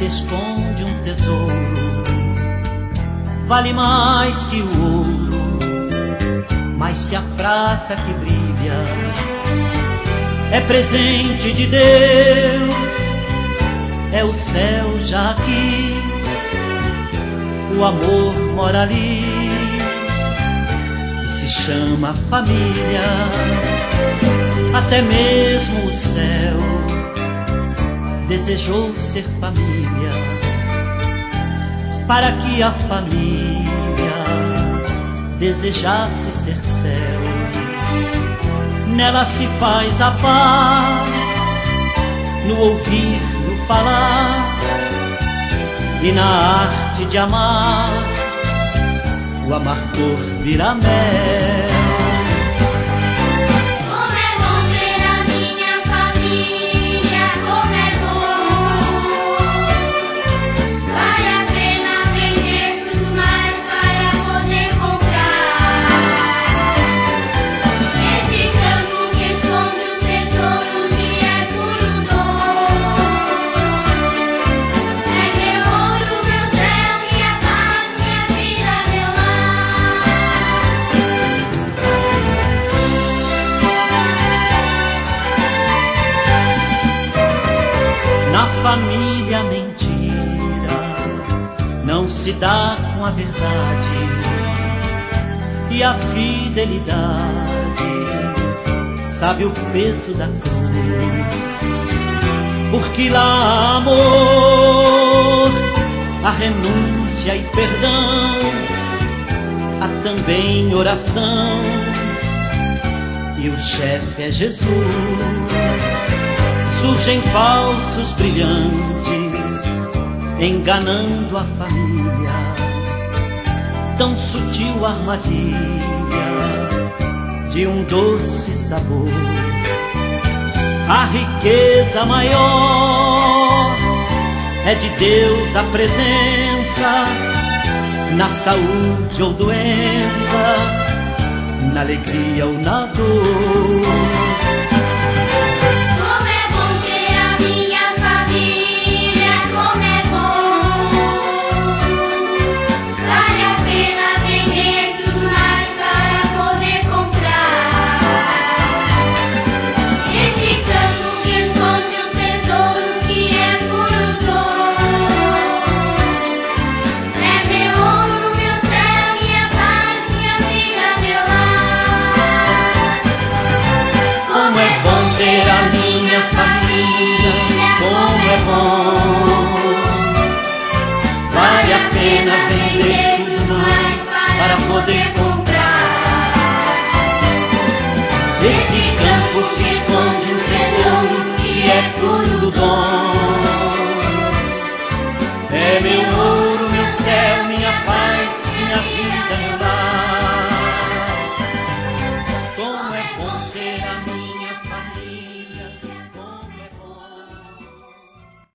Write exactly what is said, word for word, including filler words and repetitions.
se esconde um tesouro. Vale mais que o ouro, mais que a prata que brilha. É presente de Deus, é o céu já aqui. O amor mora ali e se chama família. Até mesmo o céu desejou ser família, para que a família desejasse ser céu. Nela se faz a paz, no ouvir, no falar, e na arte de amar, o amargor vira mel. Na família mentira não se dá com a verdade, e a fidelidade sabe o peso da cruz. Porque lá há amor, há renúncia e perdão, há também oração, e o chefe é Jesus. Surgem falsos brilhantes, enganando a família. Tão sutil armadilha de um doce sabor. A riqueza maior é de Deus a presença, na saúde ou doença, na alegria ou na dor. Para poder comprar esse campo que esconde um tesouro